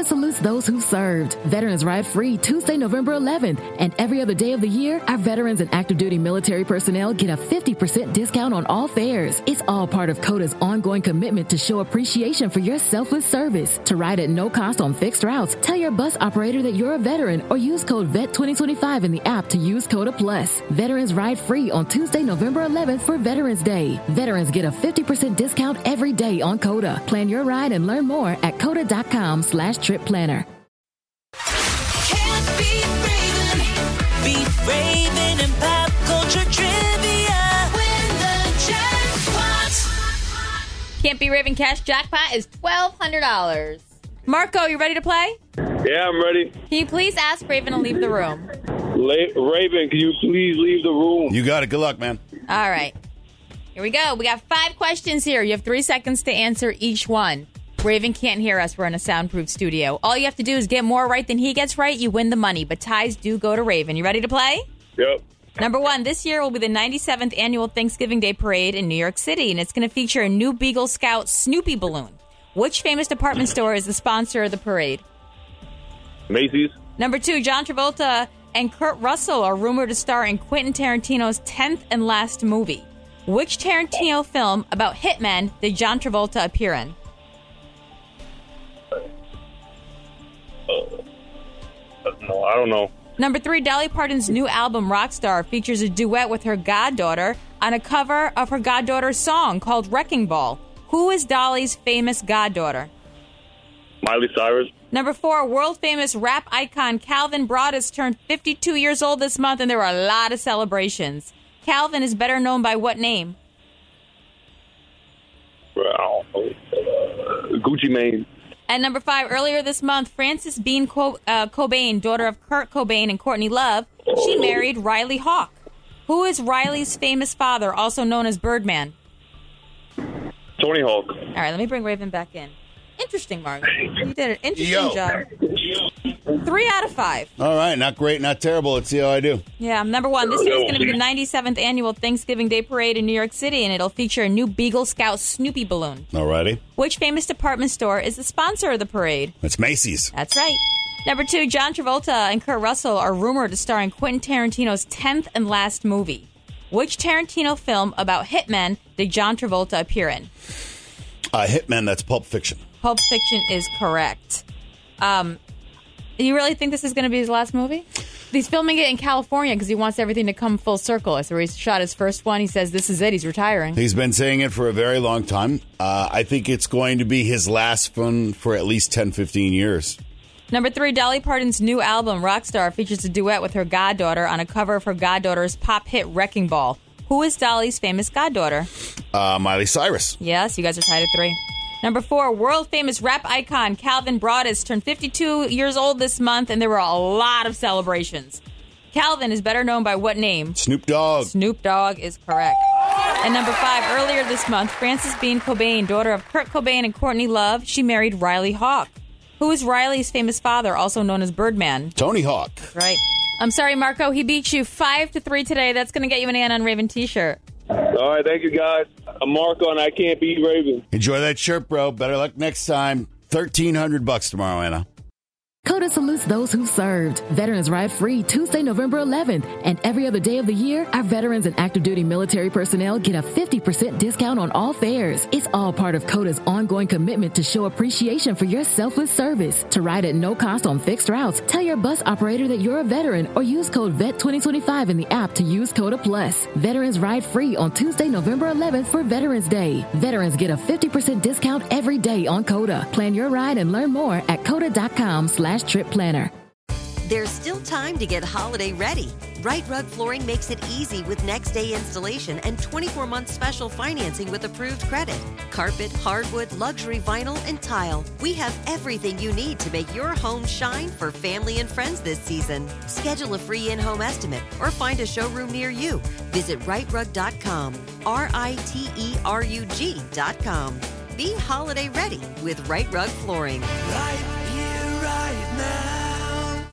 salutes those who served. Veterans Ride Free Tuesday, November 11th. And every other day of the year, our veterans and active duty military personnel get a 50% discount on all fares. It's all part of CODA's ongoing commitment to show appreciation for your selfless service. To ride at no cost on fixed routes, tell your bus operator that you're a veteran or use code VET2025 in the app to use CODA Plus. Veterans Ride Free on Tuesday, November 11th for Veterans Day. Veterans get a 50% discount every day on CODA. Plan your ride and learn more at CODA.com/trip planner. Can't beat Raven. Beat Raven in pop culture trivia. Win the jackpot. Can't Be Raven Cash Jackpot is $1,200. Marco, you ready to play? Yeah, I'm ready. Can you please ask Raven to leave the room? Raven, can you please leave the room? You got it. Good luck, man. All right. Here we go. We got 5 questions here. You have 3 seconds to answer each one. Raven can't hear us. We're in a soundproof studio. All you have to do is get more right than he gets right. You win the money, but ties do go to Raven. You ready to play? Yep. Number 1, this year will be the 97th annual Thanksgiving Day Parade in New York City, and it's going to feature a new Beagle Scout Snoopy balloon. Which famous department store is the sponsor of the parade? Macy's. Number 2, John Travolta and Kurt Russell are rumored to star in Quentin Tarantino's 10th and last movie. Which Tarantino film about hitmen did John Travolta appear in? No, I don't know. Number 3, Dolly Parton's new album, Rockstar, features a duet with her goddaughter on a cover of her goddaughter's song called Wrecking Ball. Who is Dolly's famous goddaughter? Miley Cyrus. Number 4, world-famous rap icon Calvin Broadus turned 52 years old this month, and there were a lot of celebrations. Calvin is better known by what name? Gucci Mane. And number 5, earlier this month, Frances Bean Cobain, daughter of Kurt Cobain and Courtney Love, she married Riley Hawk. Who is Riley's famous father, also known as Birdman? Tony Hawk. All right, let me bring Raven back in. Interesting, Mark. You did an interesting job. 3 out of 5. All right. Not great, not terrible. Let's see how I do. Yeah, number 1, this year is going to be the 97th annual Thanksgiving Day Parade in New York City, and it'll feature a new Beagle Scout Snoopy balloon. All righty. Which famous department store is the sponsor of the parade? It's Macy's. That's right. Number 2, John Travolta and Kurt Russell are rumored to star in Quentin Tarantino's 10th and last movie. Which Tarantino film about hitmen did John Travolta appear in? Hitman, that's Pulp Fiction. Pulp Fiction is correct. You really think this is going to be his last movie? He's filming it in California because he wants everything to come full circle. So he shot his first one. He says this is it. He's retiring. He's been saying it for a very long time. I think it's going to be his last one for at least 10, 15 years. Number 3, Dolly Parton's new album, Rockstar, features a duet with her goddaughter on a cover of her goddaughter's pop hit Wrecking Ball. Who is Dolly's famous goddaughter? Miley Cyrus. Yes, you guys are tied at 3. Number 4, world-famous rap icon Calvin Broadus turned 52 years old this month, and there were a lot of celebrations. Calvin is better known by what name? Snoop Dogg. Snoop Dogg is correct. And number 5, earlier this month, Frances Bean Cobain, daughter of Kurt Cobain and Courtney Love, she married Riley Hawk. Who is Riley's famous father, also known as Birdman? Tony Hawk. Right. I'm sorry, Marco. He beat you 5-3 today. That's going to get you an Ann on Raven t-shirt. All right, thank you, guys. I'm Marco, and I can't beat Raven. Enjoy that shirt, bro. Better luck next time. $1,300 tomorrow, Anna. CODA salutes those who served. Veterans Ride Free Tuesday, November 11th. And every other day of the year, our veterans and active duty military personnel get a 50% discount on all fares. It's all part of CODA's ongoing commitment to show appreciation for your selfless service. To ride at no cost on fixed routes, tell your bus operator that you're a veteran or use code VET2025 in the app to use CODA Plus. Veterans Ride Free on Tuesday, November 11th for Veterans Day. Veterans get a 50% discount every day on CODA. Plan your ride and learn more at CODA.com/trip planner. There's still time to get holiday ready. Right Rug Flooring makes it easy with next day installation and 24-month special financing with approved credit. Carpet, hardwood, luxury vinyl, and tile. We have everything you need to make your home shine for family and friends this season. Schedule a free in-home estimate or find a showroom near you. Visit rightrug.com, RITERUG.com. Be holiday ready with Right Rug Flooring. Right